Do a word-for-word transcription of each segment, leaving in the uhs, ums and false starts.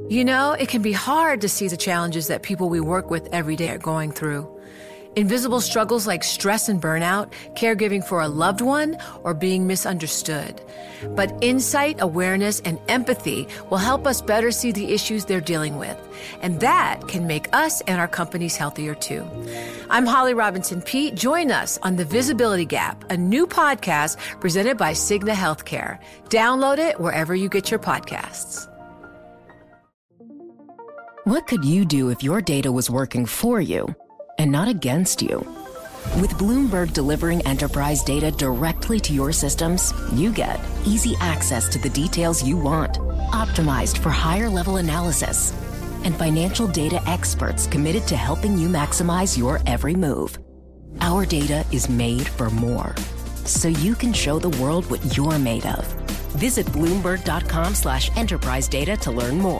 You know, it can be hard to see the challenges that people we work with every day are going through. Invisible struggles like stress and burnout, caregiving for a loved one, or being misunderstood. But insight, awareness, and empathy will help us better see the issues they're dealing with. And that can make us and our companies healthier too. I'm Holly Robinson Peete. Join us on The Visibility Gap, a new podcast presented by Cigna Healthcare. Download it wherever you get your podcasts. What could you do if your data was working for you and not against you? With Bloomberg delivering enterprise data directly to your systems, you get easy access to the details you want, optimized for higher-level analysis, and financial data experts committed to helping you maximize your every move. Our data is made for more, so you can show the world what you're made of. Visit Bloomberg.com slash enterprise data to learn more.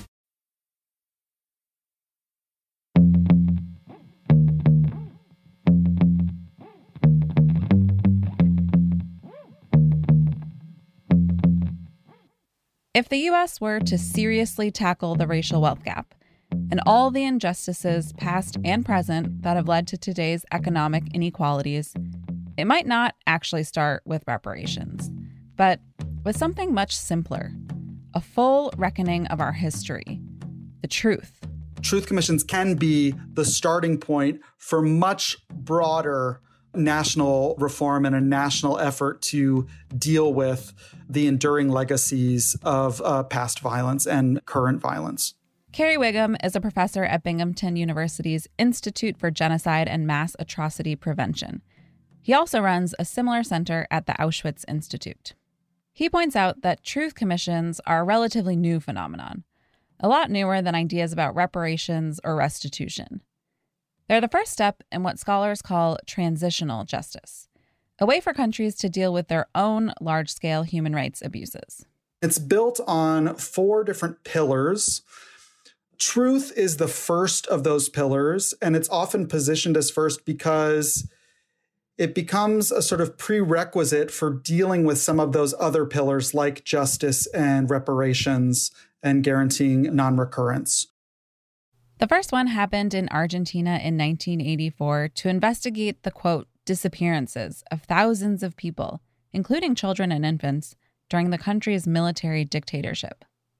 If the U S were to seriously tackle the racial wealth gap and all the injustices, past and present, that have led to today's economic inequalities, it might not actually start with reparations, but with something much simpler, a full reckoning of our history, the truth. Truth commissions can be the starting point for much broader national reform and a national effort to deal with the enduring legacies of uh, past violence and current violence. Kerry Wiggum is a professor at Binghamton University's Institute for Genocide and Mass Atrocity Prevention. He also runs a similar center at the Auschwitz Institute. He points out that truth commissions are a relatively new phenomenon, a lot newer than ideas about reparations or restitution. They're the first step in what scholars call transitional justice, a way for countries to deal with their own large-scale human rights abuses. It's built on four different pillars. Truth is the first of those pillars, and it's often positioned as first because it becomes a sort of prerequisite for dealing with some of those other pillars like justice and reparations and guaranteeing non-recurrence. The first one happened in Argentina in nineteen eighty-four to investigate the, quote, disappearances of thousands of people, including children and infants, during the country's military dictatorship.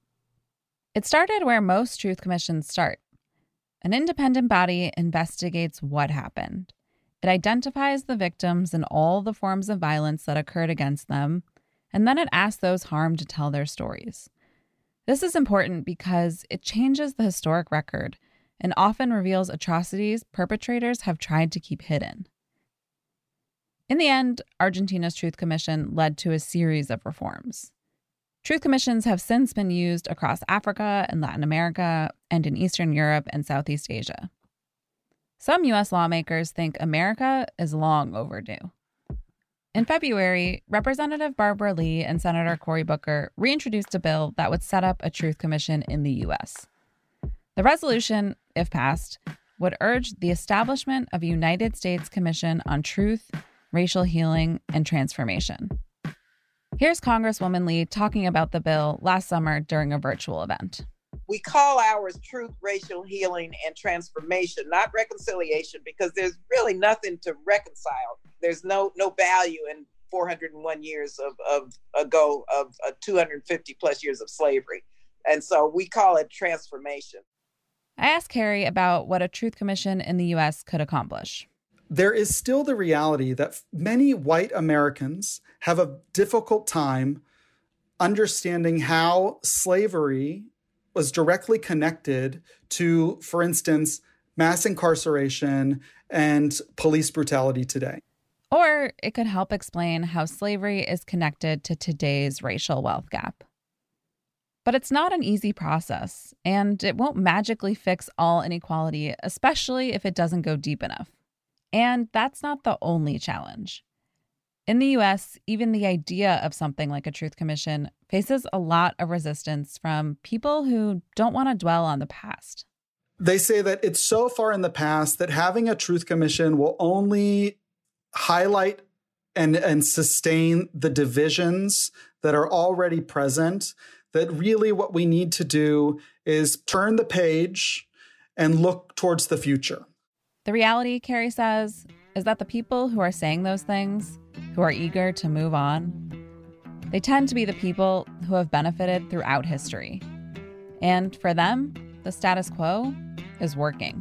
It started where most truth commissions start. An independent body investigates what happened. It identifies the victims and all the forms of violence that occurred against them, and then it asks those harmed to tell their stories. This is important because it changes the historic record and often reveals atrocities perpetrators have tried to keep hidden. In the end, Argentina's Truth Commission led to a series of reforms. Truth commissions have since been used across Africa and Latin America and in Eastern Europe and Southeast Asia. Some U S lawmakers think America is long overdue. In February, Representative Barbara Lee and Senator Cory Booker reintroduced a bill that would set up a truth commission in the U S. The resolution, if passed, would urge the establishment of a United States Commission on Truth, Racial Healing, and Transformation. Here's Congresswoman Lee talking about the bill last summer during a virtual event. We call ours Truth, Racial Healing, and Transformation, not reconciliation, because there's really nothing to reconcile. There's no no value in four hundred one years of, of ago of uh, two hundred fifty plus years of slavery. And so we call it transformation. I asked Kerry about what a truth commission in the U S could accomplish. There is still the reality that many white Americans have a difficult time understanding how slavery was directly connected to, for instance, mass incarceration and police brutality today. Or it could help explain how slavery is connected to today's racial wealth gap. But it's not an easy process, and it won't magically fix all inequality, especially if it doesn't go deep enough. And that's not the only challenge. In the U S, even the idea of something like a truth commission faces a lot of resistance from people who don't want to dwell on the past. They say that it's so far in the past that having a truth commission will only highlight and, and sustain the divisions that are already present, that really what we need to do is turn the page and look towards the future. The reality, Carrie says, is that the people who are saying those things, who are eager to move on, they tend to be the people who have benefited throughout history. And for them, the status quo is working.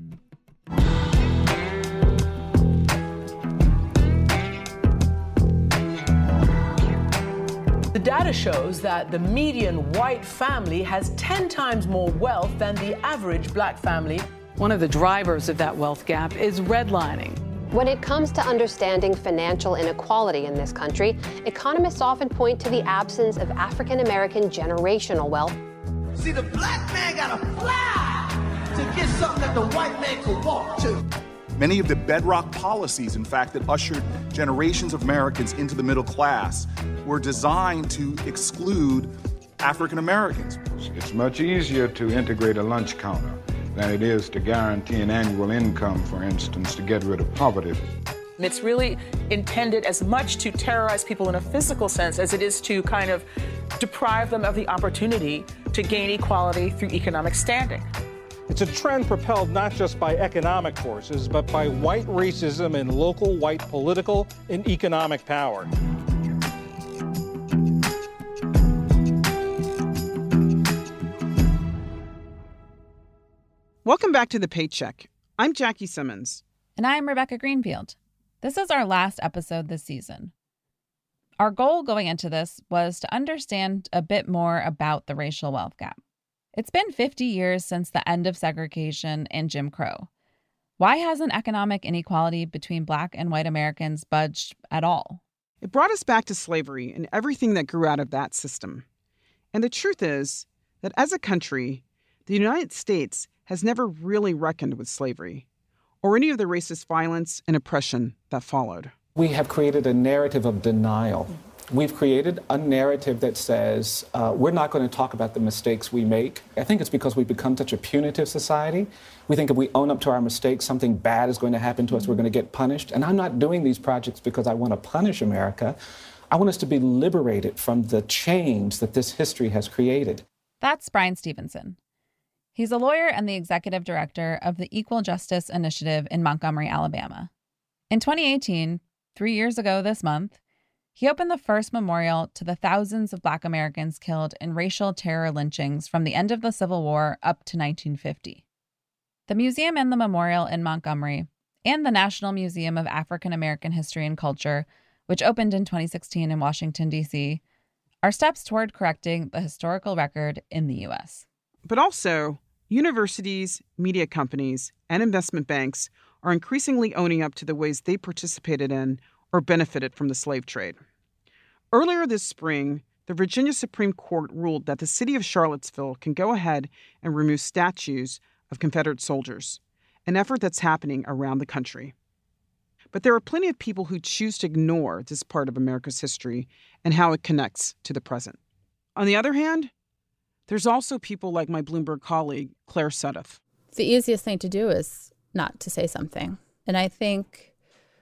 The data shows that the median white family has ten times more wealth than the average black family. One of the drivers of that wealth gap is redlining. When it comes to understanding financial inequality in this country, economists often point to the absence of African American generational wealth. See, the black man gotta fly to get something that the white man could walk to. Many of the bedrock policies, in fact, that ushered generations of Americans into the middle class were designed to exclude African Americans. It's much easier to integrate a lunch counter than it is to guarantee an annual income, for instance, to get rid of poverty. It's really intended as much to terrorize people in a physical sense as it is to kind of deprive them of the opportunity to gain equality through economic standing. It's a trend propelled not just by economic forces, but by white racism and local white political and economic power. Welcome back to The Paycheck. I'm Jackie Simmons. And I'm Rebecca Greenfield. This is our last episode this season. Our goal going into this was to understand a bit more about the racial wealth gap. It's been fifty years since the end of segregation and Jim Crow. Why hasn't economic inequality between Black and white Americans budged at all? It brought us back to slavery and everything that grew out of that system. And the truth is that as a country, the United States has never really reckoned with slavery or any of the racist violence and oppression that followed. We have created a narrative of denial. We've created a narrative that says uh, we're not going to talk about the mistakes we make. I think it's because we've become such a punitive society. We think if we own up to our mistakes, something bad is going to happen to us. We're going to get punished. And I'm not doing these projects because I want to punish America. I want us to be liberated from the chains that this history has created. That's Bryan Stevenson. He's a lawyer and the executive director of the Equal Justice Initiative in Montgomery, Alabama. In twenty eighteen, three years ago this month, he opened the first memorial to the thousands of Black Americans killed in racial terror lynchings from the end of the Civil War up to nineteen fifty. The museum and the memorial in Montgomery, and the National Museum of African American History and Culture, which opened in twenty sixteen in Washington, D C, are steps toward correcting the historical record in the U S. But also, universities, media companies, and investment banks are increasingly owning up to the ways they participated in or benefited from the slave trade. Earlier this spring, the Virginia Supreme Court ruled that the city of Charlottesville can go ahead and remove statues of Confederate soldiers, an effort that's happening around the country. But there are plenty of people who choose to ignore this part of America's history and how it connects to the present. On the other hand, there's also people like my Bloomberg colleague, Claire Sudduth. The easiest thing to do is not to say something. And I think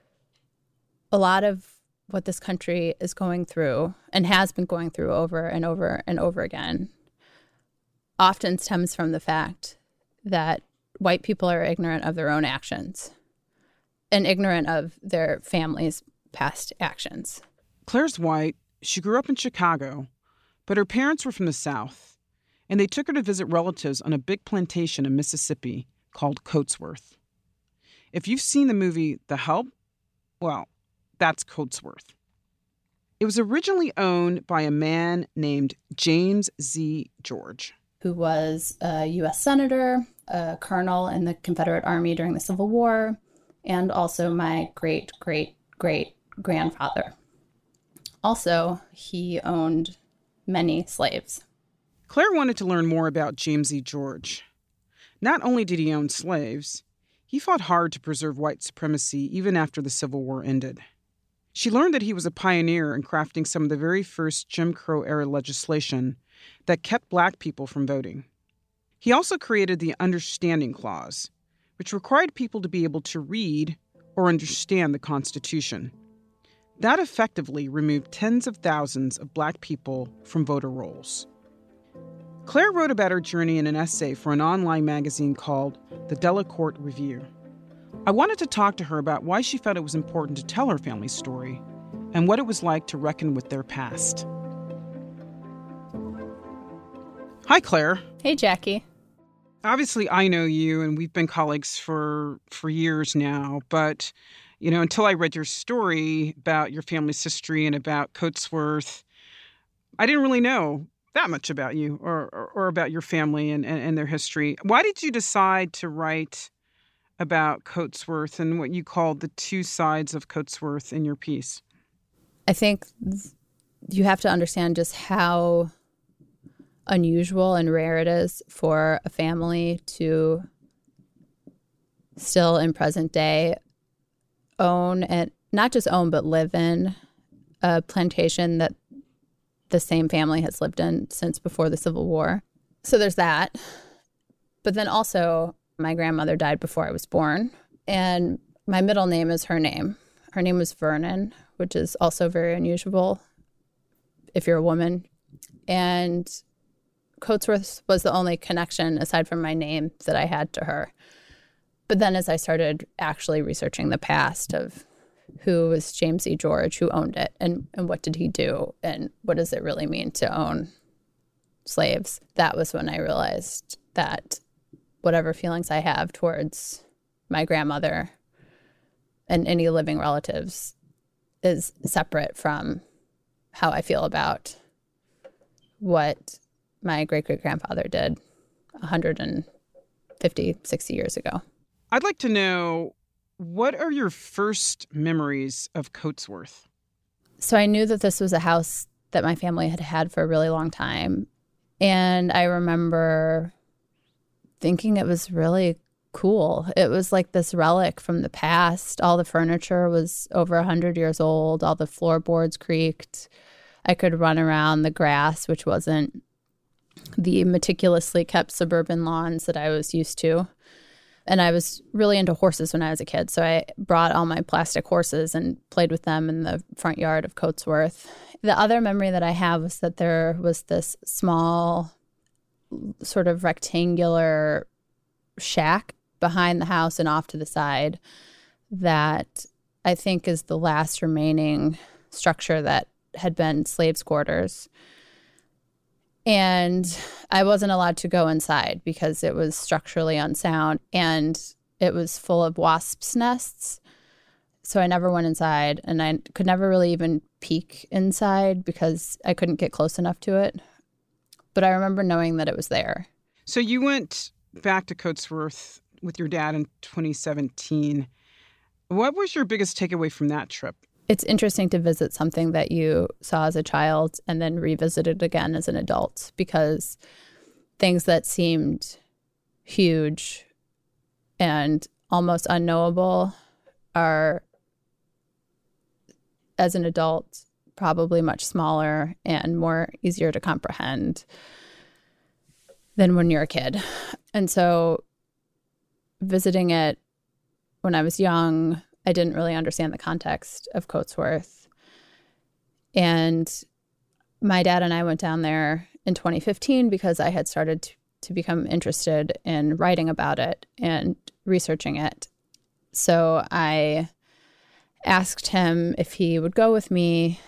a lot of what this country is going through and has been going through over and over and over again often stems from the fact that white people are ignorant of their own actions and ignorant of their families' past actions. Claire's white. She grew up in Chicago, but her parents were from the South, and they took her to visit relatives on a big plantation in Mississippi called Coatesworth. If you've seen the movie The Help, well, that's Coatesworth. It was originally owned by a man named James Z. George, who was a U S senator, a colonel in the Confederate Army during the Civil War, and also my great, great, great grandfather. Also, he owned many slaves. Claire wanted to learn more about James Z. George. Not only did he own slaves, he fought hard to preserve white supremacy even after the Civil War ended. She learned that he was a pioneer in crafting some of the very first Jim Crow-era legislation that kept Black people from voting. He also created the Understanding Clause, which required people to be able to read or understand the Constitution. That effectively removed tens of thousands of Black people from voter rolls. Claire wrote about her journey in an essay for an online magazine called The Delacorte Review. I wanted to talk to her about why she felt it was important to tell her family's story and what it was like to reckon with their past. Hi, Claire. Hey, Jackie. Obviously, I know you, and we've been colleagues for, for years now, but, you know, until I read your story about your family's history and about Coatsworth, I didn't really know that much about you or, or, or about your family and, and, and their history. Why did you decide to write about Coatsworth and what you called the two sides of Coatsworth in your piece? I think you have to understand just how unusual and rare it is for a family to still in present day own, and not just own, but live in a plantation that the same family has lived in since before the Civil War. So there's that. But then also, my grandmother died before I was born, and my middle name is her name. Her name was Vernon, which is also very unusual if you're a woman. And Coatsworth was the only connection, aside from my name, that I had to her. But then as I started actually researching the past of who was James E. George, who owned it, and, and what did he do, and what does it really mean to own slaves, that was when I realized that whatever feelings I have towards my grandmother and any living relatives is separate from how I feel about what my great-great-grandfather did one hundred fifty, sixty years ago. I'd like to know, what are your first memories of Coatsworth? So I knew that this was a house that my family had had for a really long time. And I remember thinking it was really cool. It was like this relic from the past. All the furniture was over one hundred years old. All the floorboards creaked. I could run around the grass, which wasn't the meticulously kept suburban lawns that I was used to. And I was really into horses when I was a kid, so I brought all my plastic horses and played with them in the front yard of Coatsworth. The other memory that I have was that there was this small, sort of rectangular shack behind the house and off to the side that I think is the last remaining structure that had been slaves' quarters. And I wasn't allowed to go inside because it was structurally unsound and it was full of wasps' nests. So I never went inside, and I could never really even peek inside because I couldn't get close enough to it. But I remember knowing that it was there. So you went back to Coatsworth with your dad in twenty seventeen. What was your biggest takeaway from that trip? It's interesting to visit something that you saw as a child and then revisit it again as an adult, because things that seemed huge and almost unknowable are, as an adult, probably much smaller and more easier to comprehend than when you're a kid. And so visiting it when I was young, I didn't really understand the context of Coatsworth. And my dad and I went down there in twenty fifteen because I had started to, to become interested in writing about it and researching it. So I asked him if he would go with me.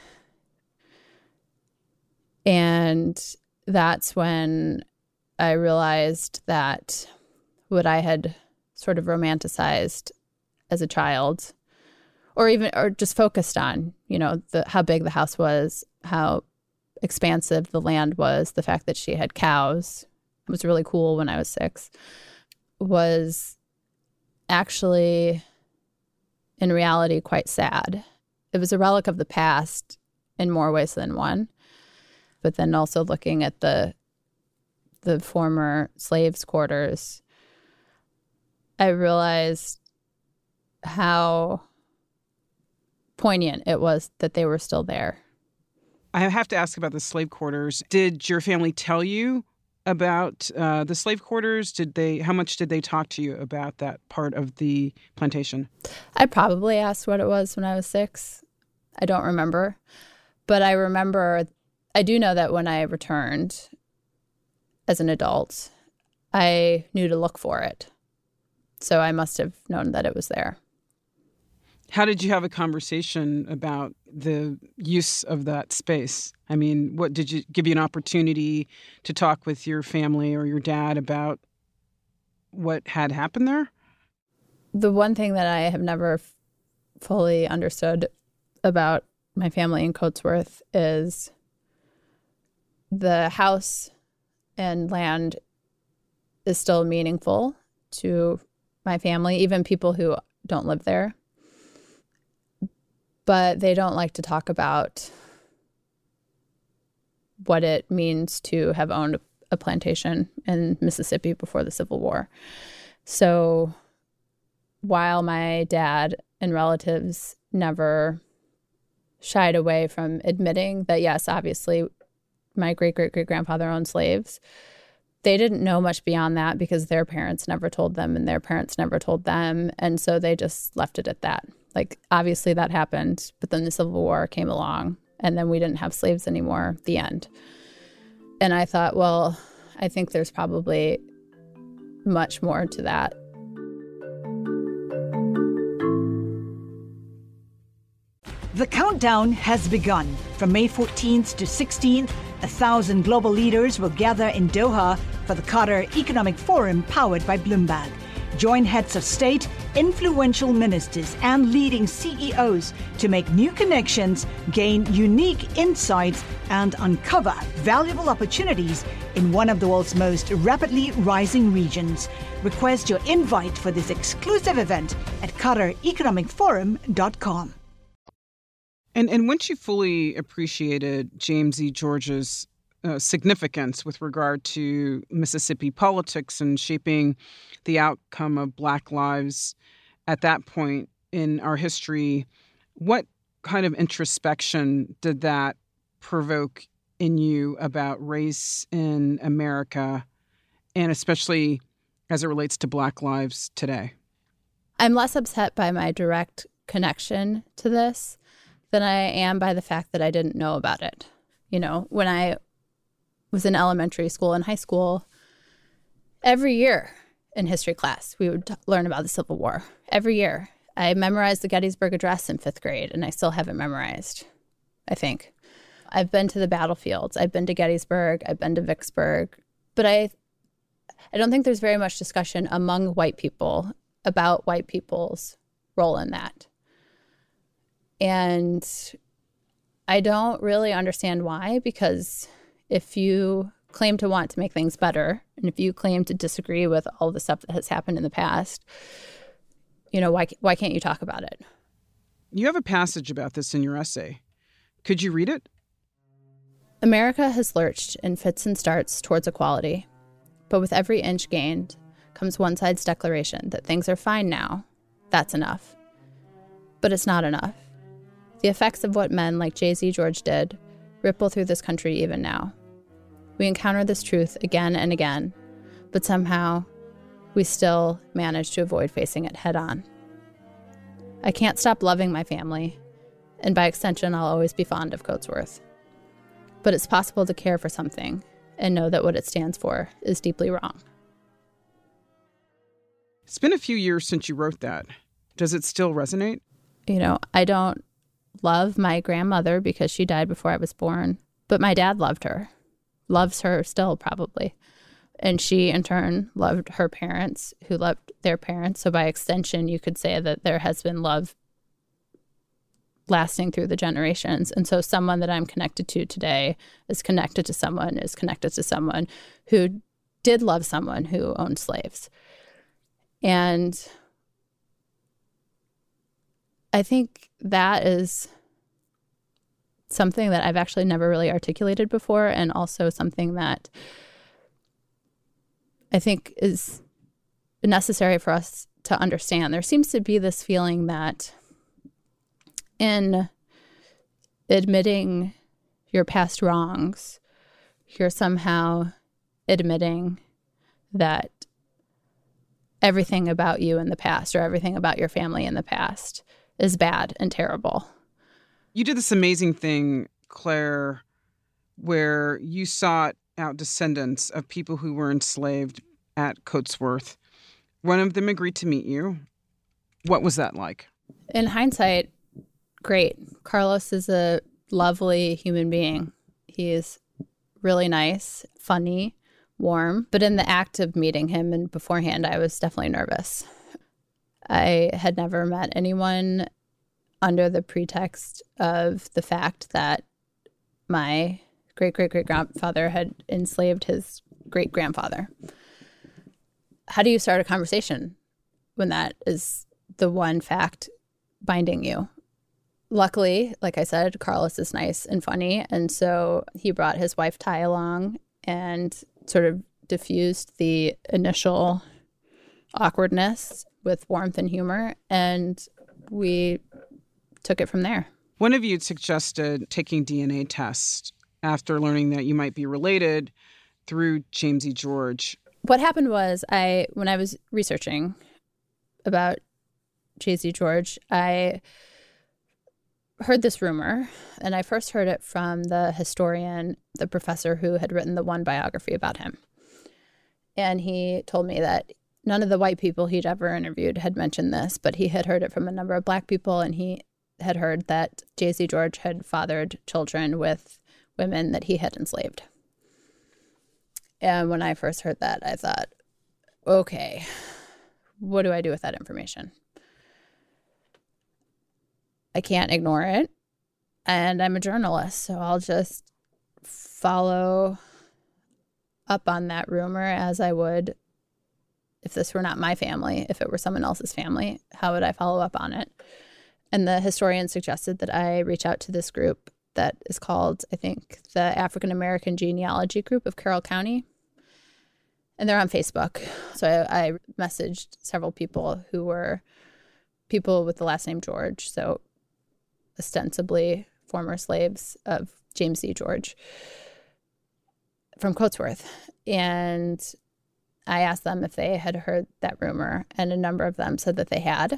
And that's when I realized that what I had sort of romanticized as a child, or even, or just focused on, you know, the, how big the house was, how expansive the land was, the fact that she had cows, it was really cool when I was six, was actually, in reality, quite sad. It was a relic of the past in more ways than one. But then also looking at the the former slaves' quarters, I realized how poignant it was that they were still there. I have to ask about the slave quarters. Did your family tell you about uh, the slave quarters? Did they? How much did they talk to you about that part of the plantation? I probably asked what it was when I was six. I don't remember. But I remember, I do know that when I returned as an adult, I knew to look for it. So I must have known that it was there. How did you have a conversation about the use of that space? I mean, what did you give you an opportunity to talk with your family or your dad about what had happened there? The one thing that I have never f- fully understood about my family in Coatsworth is the house and land is still meaningful to my family, even people who don't live there. But they don't like to talk about what it means to have owned a plantation in Mississippi before the Civil War. So while my dad and relatives never shied away from admitting that, yes, obviously, my great-great-great-grandfather owned slaves, they didn't know much beyond that because their parents never told them and their parents never told them. And so they just left it at that. Like, obviously that happened, but then the Civil War came along and then we didn't have slaves anymore, the end. And I thought, well, I think there's probably much more to that. The countdown has begun. From May fourteenth to sixteenth, a thousand global leaders will gather in Doha for the Qatar Economic Forum powered by Bloomberg. Join heads of state, influential ministers, and leading C E Os to make new connections, gain unique insights, and uncover valuable opportunities in one of the world's most rapidly rising regions. Request your invite for this exclusive event at qatar economic forum dot com. And and once you fully appreciated James E. George's uh, significance with regard to Mississippi politics and shaping the outcome of Black lives at that point in our history, what kind of introspection did that provoke in you about race in America, and especially as it relates to Black lives today? I'm less upset by my direct connection to this than I am by the fact that I didn't know about it. You know, when I was in elementary school and high school, every year in history class, we would t- learn about the Civil War. Every year. I memorized the Gettysburg Address in fifth grade, and I still haven't memorized, I think. I've been to the battlefields. I've been to Gettysburg. I've been to Vicksburg. But I, I don't think there's very much discussion among white people about white people's role in that. And I don't really understand why, because if you claim to want to make things better, and if you claim to disagree with all the stuff that has happened in the past, you know, why why can't you talk about it? You have a passage about this in your essay. Could you read it? America has lurched in fits and starts towards equality, but with every inch gained comes one side's declaration that things are fine now. That's enough. But it's not enough. The effects of what men like J Z George did ripple through this country even now. We encounter this truth again and again, but somehow we still manage to avoid facing it head on. I can't stop loving my family, and by extension, I'll always be fond of Coatsworth. But it's possible to care for something and know that what it stands for is deeply wrong. It's been a few years since you wrote that. Does it still resonate? You know, I don't love my grandmother because she died before I was born, but my dad loved her. Loves her still, probably. And she, in turn, loved her parents, who loved their parents. So by extension, you could say that there has been love lasting through the generations. And so someone that I'm connected to today is connected to someone, is connected to someone who did love someone who owned slaves. And I think that is something that I've actually never really articulated before, and also something that I think is necessary for us to understand. There seems to be this feeling that in admitting your past wrongs, you're somehow admitting that everything about you in the past, or everything about your family in the past, is bad and terrible. You did this amazing thing, Claire, where you sought out descendants of people who were enslaved at Coatsworth. One of them agreed to meet you. What was that like? In hindsight, great. Carlos is a lovely human being. He is really nice, funny, warm. But in the act of meeting him and beforehand, I was definitely nervous. I had never met anyone under the pretext of the fact that my great-great-great-grandfather had enslaved his great-grandfather. How do you start a conversation when that is the one fact binding you? Luckily, like I said, Carlos is nice and funny, and so he brought his wife Ty along and sort of diffused the initial awkwardness with warmth and humor, and we took it from there. One of you had suggested taking D N A tests after learning that you might be related through James E. George. What happened was, I when I was researching about James E. George, I heard this rumor, and I first heard it from the historian, the professor who had written the one biography about him. And he told me that none of the white people he'd ever interviewed had mentioned this, but he had heard it from a number of black people, and he had heard that J C. George had fathered children with women that he had enslaved. And when I first heard that, I thought, okay, what do I do with that information? I can't ignore it, and I'm a journalist, so I'll just follow up on that rumor as I would if this were not my family. If it were someone else's family, how would I follow up on it? And the historian suggested that I reach out to this group that is called, I think, the African American Genealogy Group of Carroll County. And they're on Facebook. So I, I messaged several people who were people with the last name George, so ostensibly former slaves of James E. George from Coatsworth. And I asked them if they had heard that rumor, and a number of them said that they had.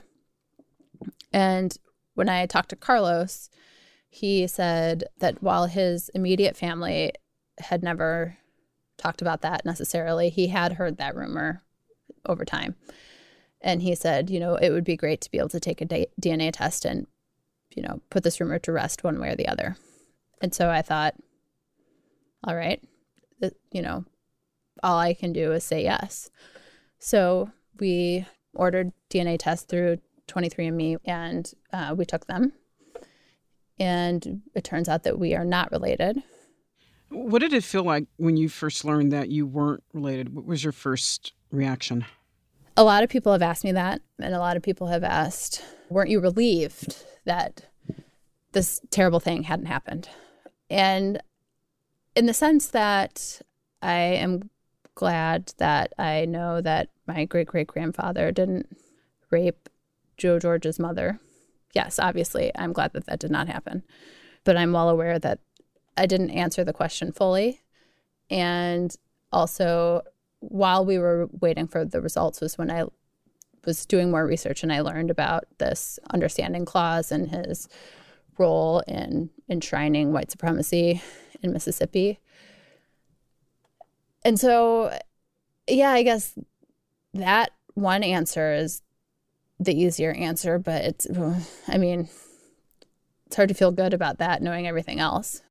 And when I talked to Carlos, he said that while his immediate family had never talked about that necessarily, he had heard that rumor over time. And he said, you know, it would be great to be able to take a D N A test and, you know, put this rumor to rest one way or the other. And so I thought, all right, you know, all I can do is say yes. So we ordered D N A tests through twenty-three and me, and uh, we took them. And it turns out that we are not related. What did it feel like when you first learned that you weren't related? What was your first reaction? A lot of people have asked me that, and a lot of people have asked, weren't you relieved that this terrible thing hadn't happened? And in the sense that I am glad that I know that my great-great-grandfather didn't rape Joe George's mother. Yes, obviously, I'm glad that that did not happen. But I'm well aware that I didn't answer the question fully. And also, while we were waiting for the results was when I was doing more research and I learned about this understanding clause and his role in enshrining white supremacy in Mississippi. And so, yeah, I guess that one answer is the easier answer, but it's, I mean, it's hard to feel good about that knowing everything else.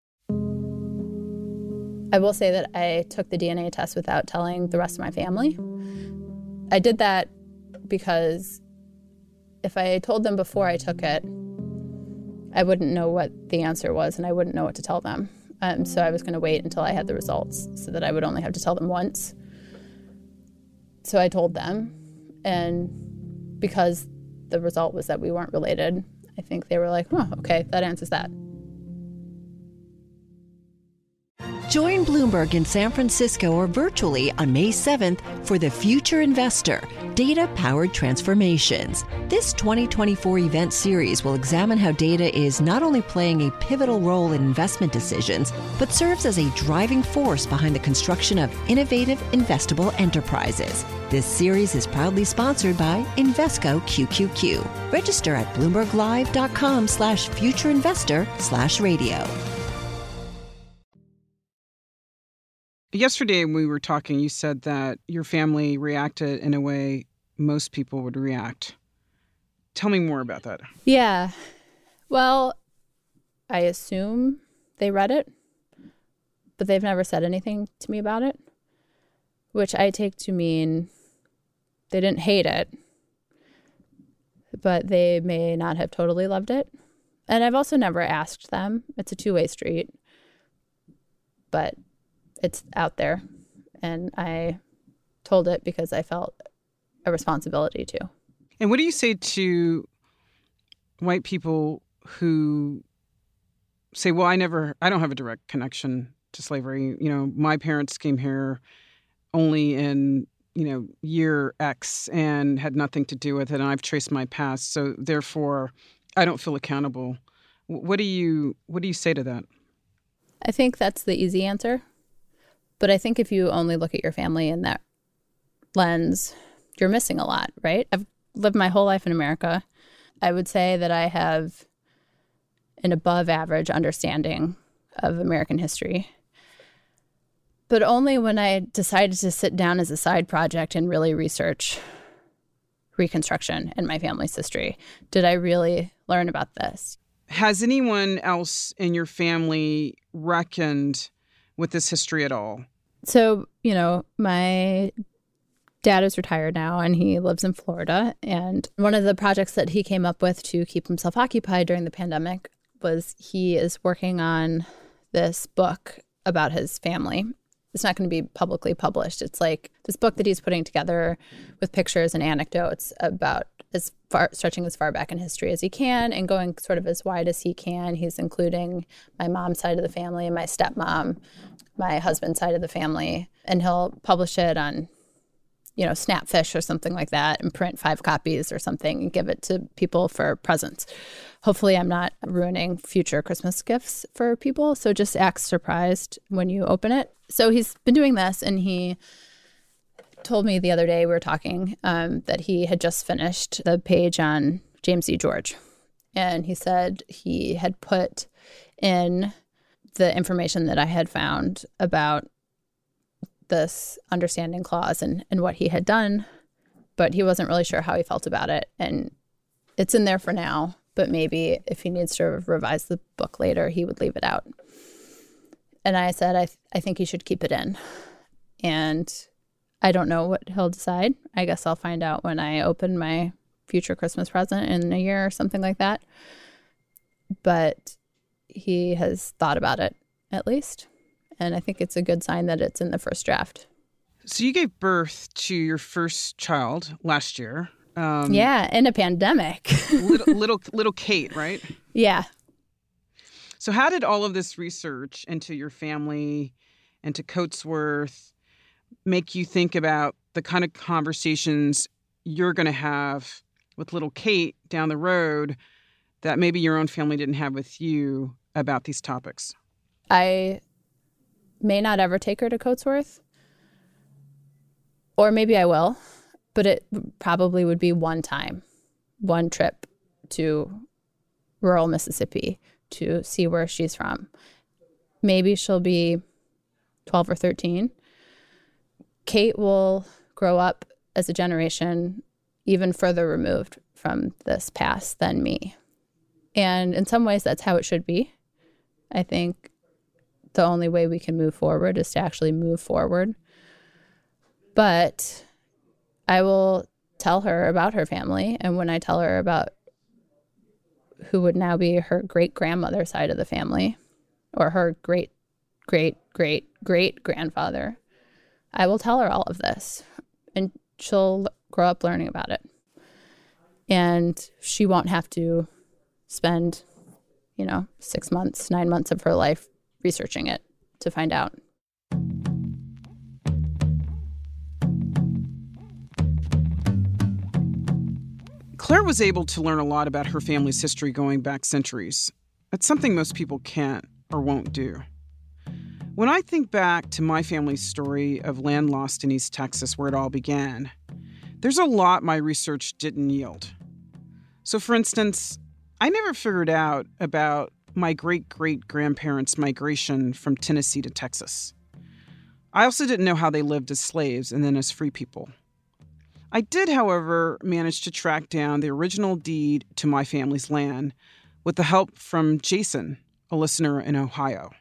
I will say that I took the D N A test without telling the rest of my family. I did that because if I told them before I took it, I wouldn't know what the answer was and I wouldn't know what to tell them. Um, so I was going to wait until I had the results so that I would only have to tell them once. So I told them, and because the result was that we weren't related, I think they were like, oh, okay, that answers that. Join Bloomberg in San Francisco or virtually on May seventh for The Future Investor, Data-Powered Transformations. This twenty twenty-four event series will examine how data is not only playing a pivotal role in investment decisions, but serves as a driving force behind the construction of innovative, investable enterprises. This series is proudly sponsored by Invesco Q Q Q. Register at bloomberglive.com slash futureinvestor slash radio. Yesterday when we were talking, you said that your family reacted in a way most people would react. Tell me more about that. Yeah. Well, I assume they read it, but they've never said anything to me about it, which I take to mean they didn't hate it, but they may not have totally loved it. And I've also never asked them. It's a two-way street, but it's out there. And I told it because I felt a responsibility to. And what do you say to white people who say, well, I never, I don't have a direct connection to slavery. You know, my parents came here only in, you know, year X and had nothing to do with it. And I've traced my past. So therefore, I don't feel accountable. What do you, what do you say to that? I think that's the easy answer. But I think if you only look at your family in that lens, you're missing a lot, right? I've lived my whole life in America. I would say that I have an above average understanding of American history. But only when I decided to sit down as a side project and really research Reconstruction and my family's history did I really learn about this. Has anyone else in your family reckoned with this history at all? So, you know, my dad is retired now and he lives in Florida. And one of the projects that he came up with to keep himself occupied during the pandemic was he is working on this book about his family. It's not going to be publicly published. It's like this book that he's putting together with pictures and anecdotes about as far stretching as far back in history as he can and going sort of as wide as he can. He's including my mom's side of the family, my stepmom, my husband's side of the family, and he'll publish it on, you know, Snapfish or something like that and print five copies or something and give it to people for presents. Hopefully I'm not ruining future Christmas gifts for people. So just act surprised when you open it. So he's been doing this, and he told me the other day we were talking um, that he had just finished the page on James E. George. And he said he had put in the information that I had found about this understanding clause and, and what he had done, but he wasn't really sure how he felt about it. And it's in there for now, but maybe if he needs to revise the book later, he would leave it out. And I said, I, th- I think he should keep it in. And I don't know what he'll decide. I guess I'll find out when I open my future Christmas present in a year or something like that. But he has thought about it, at least. And I think it's a good sign that it's in the first draft. So you gave birth to your first child last year. Um, yeah, in a pandemic. little, little little Kate, right? Yeah. So how did all of this research into your family, into Coatsworth, make you think about the kind of conversations you're going to have with little Kate down the road that maybe your own family didn't have with you about these topics? I may not ever take her to Coatsworth, or maybe I will, but it probably would be one time, one trip to rural Mississippi to see where she's from. Maybe she'll be twelve or thirteen. Kate will grow up as a generation even further removed from this past than me. And in some ways, that's how it should be. I think the only way we can move forward is to actually move forward. But I will tell her about her family. And when I tell her about who would now be her great-grandmother's side of the family, or her great, great, great, great grandfather, I will tell her all of this. And she'll grow up learning about it. And she won't have to spend, you know, six months, nine months of her life researching it to find out. Claire was able to learn a lot about her family's history going back centuries. That's something most people can't or won't do. When I think back to my family's story of land lost in East Texas, where it all began, there's a lot my research didn't yield. So, for instance, I never figured out about my great-great-grandparents' migration from Tennessee to Texas. I also didn't know how they lived as slaves and then as free people. I did, however, manage to track down the original deed to my family's land with the help from Jason, a listener in Ohio.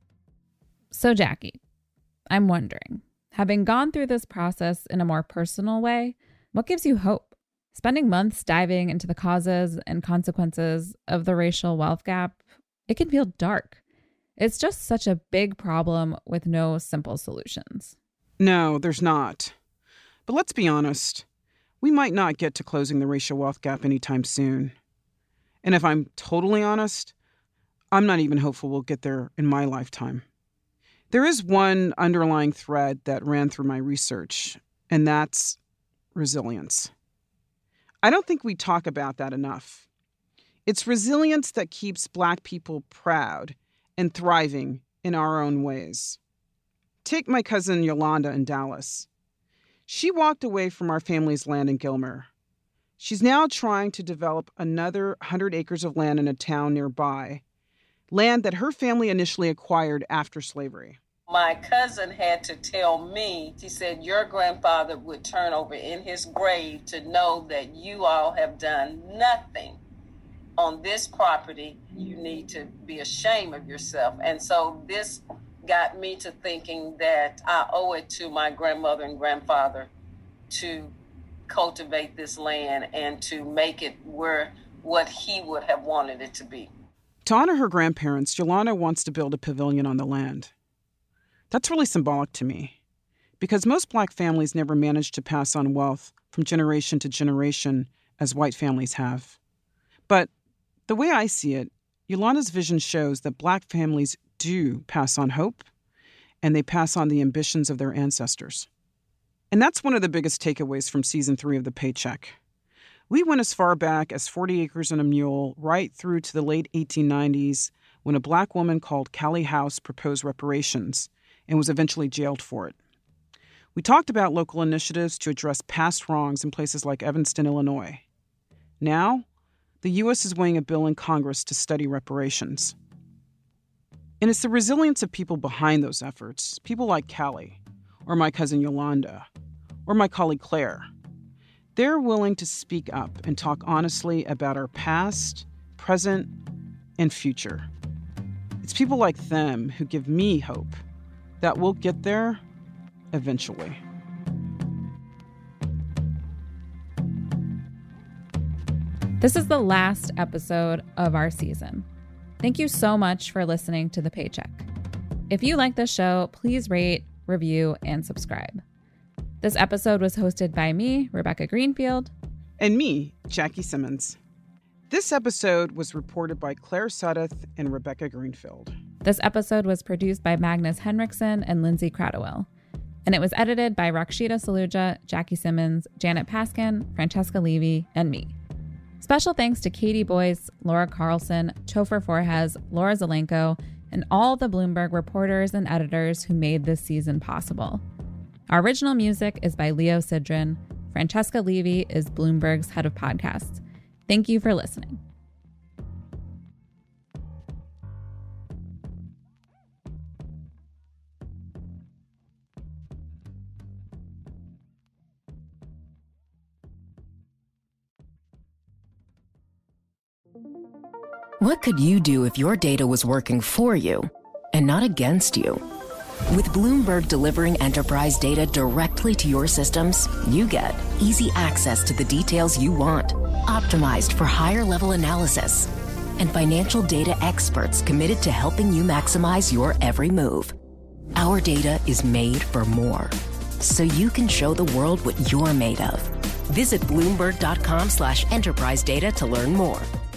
So, Jackie, I'm wondering, having gone through this process in a more personal way, what gives you hope? Spending months diving into the causes and consequences of the racial wealth gap, it can feel dark. It's just such a big problem with no simple solutions. No, there's not. But let's be honest, we might not get to closing the racial wealth gap anytime soon. And if I'm totally honest, I'm not even hopeful we'll get there in my lifetime. There is one underlying thread that ran through my research, and that's resilience. I don't think we talk about that enough. It's resilience that keeps Black people proud and thriving in our own ways. Take my cousin Yolanda in Dallas. She walked away from our family's land in Gilmer. She's now trying to develop another one hundred acres of land in a town nearby, land that her family initially acquired after slavery. My cousin had to tell me, she said, your grandfather would turn over in his grave to know that you all have done nothing on this property. You need to be ashamed of yourself. And so this got me to thinking that I owe it to my grandmother and grandfather to cultivate this land and to make it where what he would have wanted it to be. To honor her grandparents, Yolanda wants to build a pavilion on the land. That's really symbolic to me, because most Black families never manage to pass on wealth from generation to generation as white families have. But the way I see it, Yolanda's vision shows that Black families do pass on hope, and they pass on the ambitions of their ancestors. And that's one of the biggest takeaways from season three of The Paycheck. We went as far back as forty acres and a mule, right through to the late eighteen nineties, when a Black woman called Callie House proposed reparations and was eventually jailed for it. We talked about local initiatives to address past wrongs in places like Evanston, Illinois. Now, the U S is weighing a bill in Congress to study reparations. And it's the resilience of people behind those efforts, people like Callie, or my cousin Yolanda, or my colleague Claire. They're willing to speak up and talk honestly about our past, present, and future. It's people like them who give me hope that we'll get there eventually. This is the last episode of our season. Thank you so much for listening to The Paycheck. If you like this show, please rate, review, and subscribe. This episode was hosted by me, Rebecca Greenfield. And me, Jackie Simmons. This episode was reported by Claire Suddeth and Rebecca Greenfield. This episode was produced by Magnus Henriksen and Lindsay Cradwell. And it was edited by Rakshita Saluja, Jackie Simmons, Janet Paskin, Francesca Levy, and me. Special thanks to Katie Boyce, Laura Carlson, Topher Forhez, Laura Zelenko, and all the Bloomberg reporters and editors who made this season possible. Our original music is by Leo Sidran. Francesca Levy is Bloomberg's head of podcasts. Thank you for listening. What could you do if your data was working for you and not against you? With Bloomberg delivering enterprise data directly to your systems, you get easy access to the details you want, optimized for higher-level analysis, and financial data experts committed to helping you maximize your every move. Our data is made for more, so you can show the world what you're made of. Visit Bloomberg dot com slash enterprise data to learn more.